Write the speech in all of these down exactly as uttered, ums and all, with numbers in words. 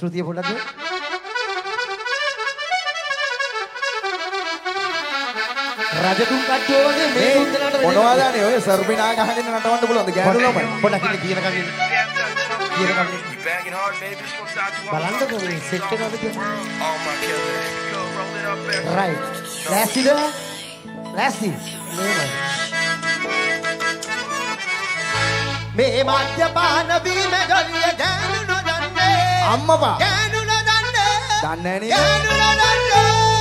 ශ්‍රුතිය පොඩ්ඩක් රජතුන් කට්ටිය වගේ මේ තුන්දෙනාට මොනවද අනේ ඔය සර්බිනා ගහගෙන නටවන්න පුළුවන්ද ගෑනු ළමයි පොඩ්ඩක් ඉන්න කියන කන්නේ කියන කන්නේ බලන්නකෝ මේ සෙට් එකකට කියන්නේ රයිට් ලෑස්තිද ලෑස්ති මේමයි මේ මද්යපාන බීම ගලිය ගෑනු නොදන්නේ අම්මපා ගෑනු නොදන්නේ දන්නේ නේද ගෑනු නොදන්නේ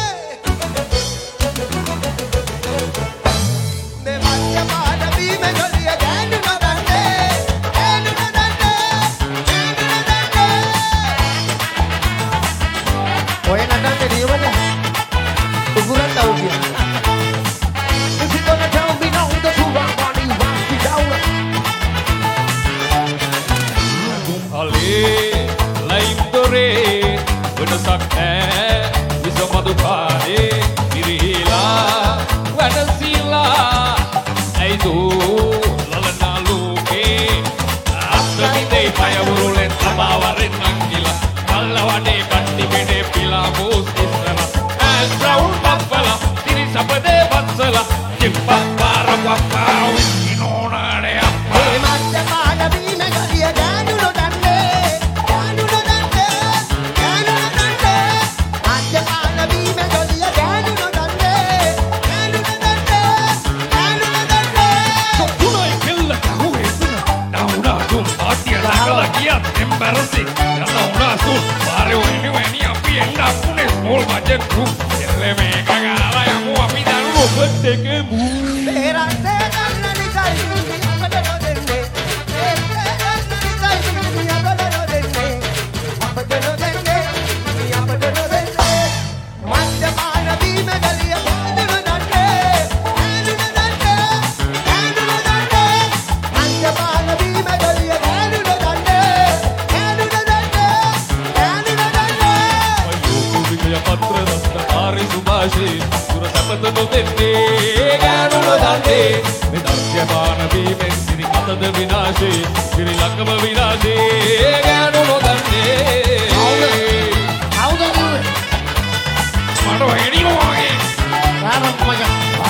මේ මද්යපාන බීම ගලිය ගෑනු නොදන්නේ ගෑනු නොදන්නේ ගෑනු නොදන්නේ ඔය නටන්නේ නියමද උගුරක් આવු කියන්නේ If you gonna tell me no the fool I'm gonna want you down Ali lain dore වෙනසක් ඈ විසමදු පාරේ ඉරිලා වනසීලා ඇයිදු ලලනා ලෝකේ අත්මිදේ පයවරුලෙන් තමාවරෙන් නංගිලා කල්ලවඩේ කට්ටි බෙඩේ පිලා බෝස් ඉස්සලා ඇස් රවුල් බබ්බලා තිරි සපදේ වත්සලා කිප්පා පාරවප්පා විනෝනානේ අප්පා මේ මද්ද පාන බීම ගලිය ගෑනු නොදන්නේ ගෑනු නොදන්නේ ගෑනු නොදන්නේ මද්ද පාන බීම ගලිය ගෑනු නොදන්නේ ගෑනු නොදන්නේ ගෑනු නොදන්නේ සොතුනයි කෙල්ල කහුවේ තුන ඩවුනා තුම් පාටිය ළඟලා ගියත් එම්බැරසිං යනවා සු පාරේ වෙන්නේ වෙනි අපි එන්න අපුනේ ස්මෝල් බජට් ගෲප් එල්ලේ මේක ගාලා යමු අපි දන් රොබට් එකේ මූ මේ රටේ ගන්න නිසයි අපට නොදෙන්නේ මේ රටේ ගන්න නිසයි අපට නොදෙන්නේ අපට නොදෙන්නේ අපට නොදෙන්නේ මද්ද පාන බීම ගලිය ගෑනු නොදන්නේ ගෑනු නොදන්නේ ගෑනු නොදන්නේ මද්ද පාන බීම ගලිය ගෑනු නොදන්නේ ගෑනු නොදන්නේ ගෑනු නොදන්නේ අයියෝ පත්‍ර දස්ත ආරි සුභාෂේ සුර සපත නොදෙන්නේ ගෑනු නොදන්නේ මේ දර්ශපාන බීමෙන් සිරි කතද විනාශේ සිරි ලංකම විනාශේ ගෑනු නොදන්නේ කවුද කිව්වේ මට වෙඩියෝ වගේ ආරම්භ මචං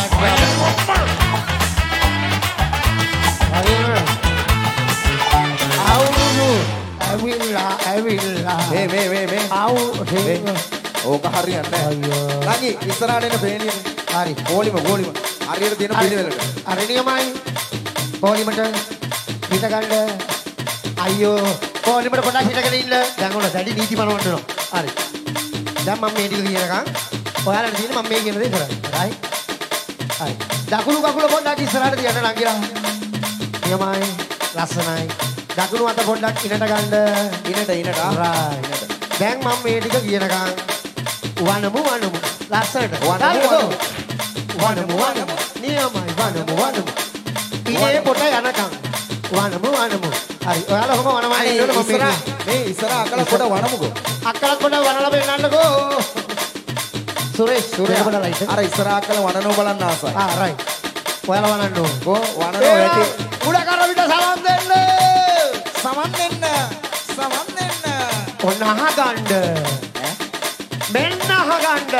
අවුරු ඇවිල්ලා ඇවිල්ලා මේ මේ මේ මේ අවුරු ඕක හරියන්නේ නැහැ නංගි ඉස්සරහට එන පේනියනේ හරි ගෝලිම ගෝලිම හරියට තියෙන පිළිවෙලට අර නියමයි පොලිමට හිත ගන්න අයියෝ පොලිමට පොඩක් හිටගෙන ඉන්න දැන් ඔන්න දැඩි නීති පනවන්න ඕන හරි දැන් මම මේ ටික කියනකම් ඔයාලට තියෙන මම මේ කියන දේ කරන්නේ හරි හරි දකුණු කකුල පොඩ්ඩක් ඉස්සරහට තියන්න නංගිලා නියමයි ලස්සනයි දකුණු අත පොඩ්ඩක් ඉනට ගන්න ඉනට ඉනට රයිට් දැන් මම මේ ටික කියනකම් වනමු වනමු ලස්සනට වනමු වනමු වනමු නියමයි වනමු වනමු ඉනේ පොට යනකම් වනමු වනමු හරි ඔයාලා කොහොම වනමයි ඉන්නවද මම ඉස්සරහ මේ ඉස්සරහ අකල පොඩ වනමුකෝ අක්කලත් පොඩ වනලා පෙන්නන්නකෝ සුරේෂ් සුරේෂ් පොඩ රයිට් අර ඉස්සරහ අකල වනනෝ බලන්න ආසයි ආ රයිට් ඔයාලා වනන්න ඕන කෝ වනනෝ ඇටි උඩ කරවිට සමන් දෙන්න සමන් දෙන්න සමන් දෙන්න ඔන්න අහගන්න මෙන්න අහගන්න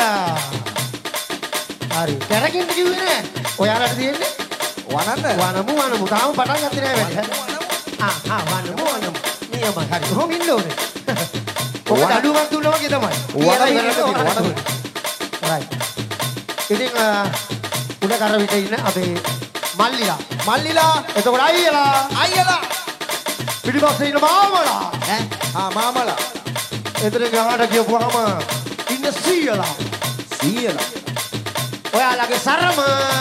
හරි කරකින්න කිව්වේ නෑ ඔයාලට තියෙන්නේ වනන්න වනමු වනමු තාම පටන් ගත්තේ නෑ වැඩ ආ ආ වනමු වනමු නියමයි හරි කොහොම ඉන්න ඕනේ ඔක දඩුවක් දුන්නා වගේ තමයි වනමු රයිට් ඉතින් උඩ කරවිට ඉන්න අපේ මල්ලිලා මල්ලිලා එතකොට අයියලා අයියලා පිටිපස්සේ ඉන්න මාමලා ඈ ආ මාමලා එතන ගහට කියපුවාම ඉන්න සීයලා සීයලා ඔයාලගේ සරම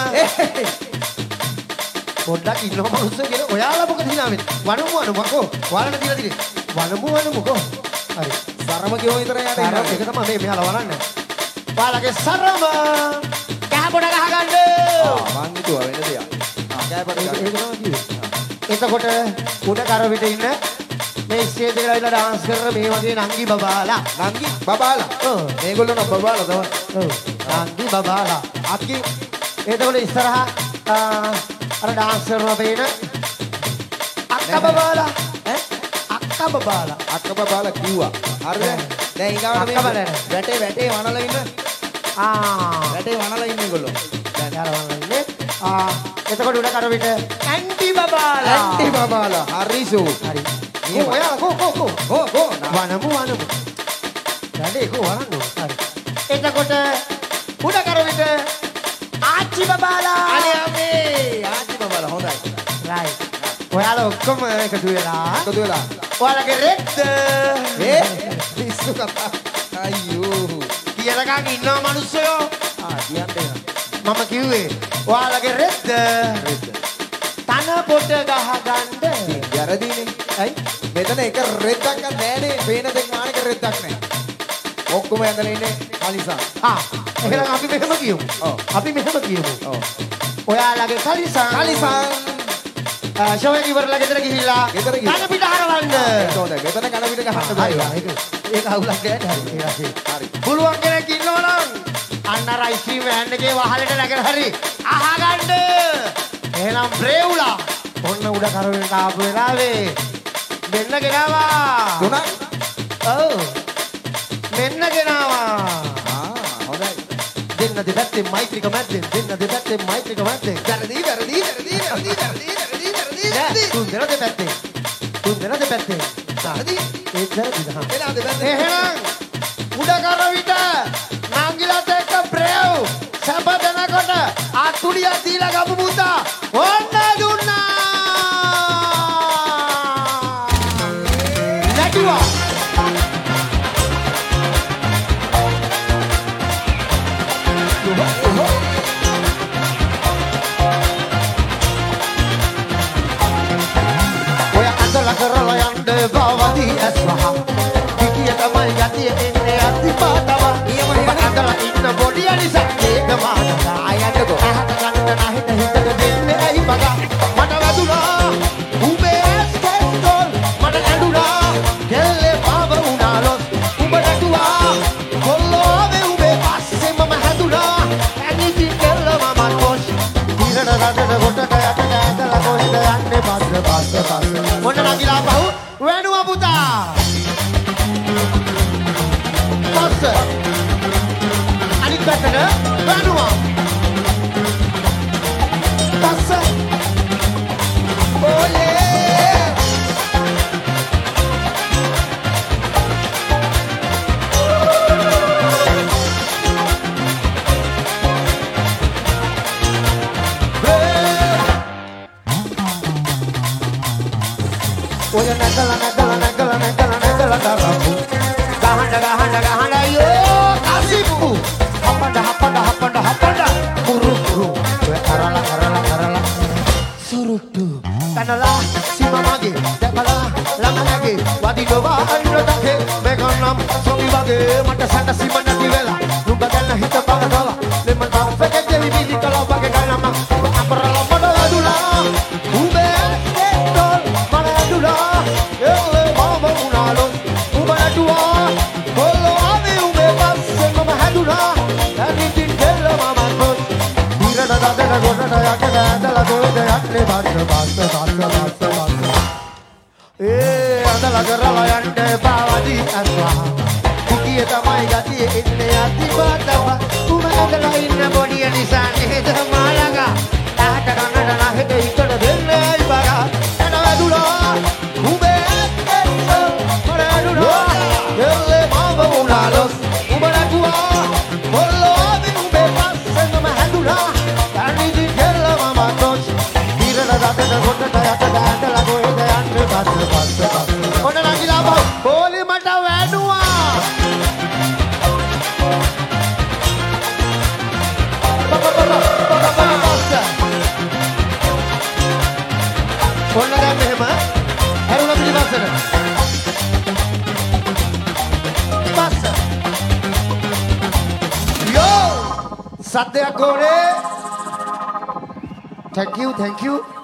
පොඩ්ඩක් ඉන්නව මනුස්සය කියලා ඔයාලා මොකද හිනාවෙන්නේ වනමු වනමුකෝ ඔයාලට දීලා දිනේ වනමු වනමුකෝ හරි සරම කියෝ විතර යට සරම එක තමයි මේ මෙයාලා වරන්නේ ඔයාලගේ සරම කහ පොඩ ගහගන්න ආ මං හිතුවා වෙන දෙයක් ආ කෑපට ඒක තමයි කිව්වේ එතකොට උඩ කරවිට ඉන්න මේ ස්ටේජ් එකට ඇවිල්ලා ඩාන්ස් කරන මේ වගේ නංගි බබාලා නංගි බබාලා ඔව් මේගොල්ලෝ නම් බබාලා තමයි ඔව් නංගි බබාලා අක්කි එතකොට ඉස්සරහ අර ඩාන්ස් කරනවා පේන අක්කා බබාලා ඈ අක්කා බබාලා අක්ක බබාලා කිව්වා හරිද? දැන් ඊගාවට මේ අක්ක බලන්න. වැටේ වැටේ වනලා ඉන්න. ආ වැටේ වනලා ඉන්න ඒගොල්ලෝ. දැන් යාළුවා වන්නේ ආ එතකොට උඩ කර විට ඇන්ටි බබාලා ඇන්ටි බබාලා හරිසෝ. හරි මේ ඔයා කෝ කෝ කෝ ඕ ඕ වනමු වනමු වැඩේ කෝ වනන්නු හරි එතකොට උඩ කර විට ආච්චි බබාලා අනේ අම්මේ ආච්චි බබාලා හොඳයි. රයිට් ඔයාලා ඔක්කොම එකතු වෙලා එකතු වෙලා ඔයාලගේ රෙද්ද ඒ පිස්සු කතා. අයියෝ කියනකන් ඉන්නවා මිනිස්සුયો ආ කියන්නේ මම කිව්වේ ඔයාලගේ රෙද්ද තන පොට ගහ ගන්න වැරදීනේ. ඇයි මෙතන එක රෙද්දක් නැහැනේ. පේන දෙක මානක රෙද්දක් නැහැ. ඔක්කොම ඇඳලා ඉන්නේ කලිසා. ආ එහෙනම් අපි මෙහෙම කියමු ඔව්. අපි මෙහෙම කියමු ඔව්. ඔයාලගේ කලිසම් කලිසා. ෂෝ එක ඉවරලා ගෙදර ගිහිල්ලා ගෙදර ගිහින්. කන පිට හරවන්න ඒක හොඳයි. මෙතන කන පිට ගහන්න හරි බෑ. ඒක ඒක අවුලක් නැහැ හරි ඒ වශයෙන් හරි. පුළුවන් කෙනෙක් ඉන්නවනම් අන්න අර අයිස්ක්‍රීම් වෑන් එකේ වහලට නැගලා හරි අහගන්න එහෙනම් බ්‍රේවුලා ඔන්න උඩ කරවෙන්න ආපු වෙලාවේ මෙන්න ගෙනාවා තුනක්. ඔව් මෙන්න ගෙනාවා ආ හොඳයි. දෙන්න දෙපැත්තේ මෛත්‍රික මැද්දෙන් දෙන්න දෙපැත්තේ මෛත්‍රික මැද්දෙන් වැරදි වැරදි වැරදි වැරදි වැරදි වැරදි වැරදි නෑ වැරදි. තුන් දෙන දෙපැත්තේ තුන් දෙන දෙපැත්තේ වැරදි. ඒක වැරදිද හා එලාද වැරදි. එහෙනම් උඩ කර විට නංගිලත් එක්ක බ්‍රේව් සැප දෙනකොට අතුලිය දීලා ගමු පුතා ඔන්න දුන්නා නැටුවා ඔය අඳලා කරලා යන්න බවදී ඇස්වහ කිකිය තමයි යතිය එන්නේ අතිපාතව නියම අඳලා ඉන්න බොඩිය නිසා ඒක මානසා ආයන්නකෝ අහත ගන්න නැහිට හිතක දෙන්නේ ඇයි බගා මට වැදුනා උඹේ ඇස්කෙස්තොල් මට ඇඬුනා කෙල්ලේ පාව උනාලොත් උඹ නැටුවා කොල්ලෝවේ උඹේ පස්සේ මම හැදුනා ඇනිති කෙල්ල මම කොස් ඉරට රටට කොටට යටට ඇඳලා කොහෙද යන්නේ පස්ස පස්ස පස්ස මොන නගිලා පහු වෙනුවා පුතා පස්ස අනිත් පැත්තට වෙනුවා පස්ස ඕයේ ඔය නැගලා නැගලා නැගලා නැගලා නැගලා තරපු ගහන්න ගහන්න ගහන්න අයියෝ අසිප්පු හපඩ හපඩ හපඩ හපඩ පුරු පුරු ඔය කරලා කරලා කරලා සුරුට්ටු කනලා සීමමගේ දැකලා ළමනගේ වදිනවා අන්නතකේ මේකනම් සොබි වගේ මට සැකසීම නැති වෙලා නුඹ ගැන හිත බගනවා ලෙමන් බෆ්ෆේ දෙවි මිලි කලා වගේ ගනම අපරලා මඩ වැදුලා උඹේ ඇත්තොල් මඩ වැදුලා එල්ලේ මාම උනාලො උඹ නැටුවා කොල්ලෝ ආවේ උඹේ පස්සේ මම හැදුනා ඇනිටින් කෙල්ල මම කොස් ඉරට දඩට ගොඩට යකට ඇඳලා කොහෙද යන්නේ බස්ස බස්ස බස්ස බස්ස බස්ස ඒ අඳලා කරලා යන්න පාවදී අස්වා කිකිය තමයි ගතිය ඉන්නේ අතිපාතව උඹ ඇඳලා ඉන්න බොඩිය නිසා නේද මාළඟ තාට කන්නට නැහෙට ඉකට දෙන්නේ අයි බගා එන වැදුනා උඹේ ඇත්තෙන් මර ඇදුනා එල්ලේ මාව උනාලොස් උඹ නැටුවා කොල්ලෝ ආවේ උඹේ පස්සේ මම හැදුනා ඇනිදි කෙල්ල මම කොස් ඉරට රටට කොටට යටට ඇඳලා කොහෙද යන්නේ බස්ස බස්ස බස්ස ඔන්න නගිලා බා පොලි මට වැදුවා ඔන්න දැන් මෙහෙම හැරුණා පිටිපස්සට පස්ස යෝ සද්දයක් ඕනේ thank you thank you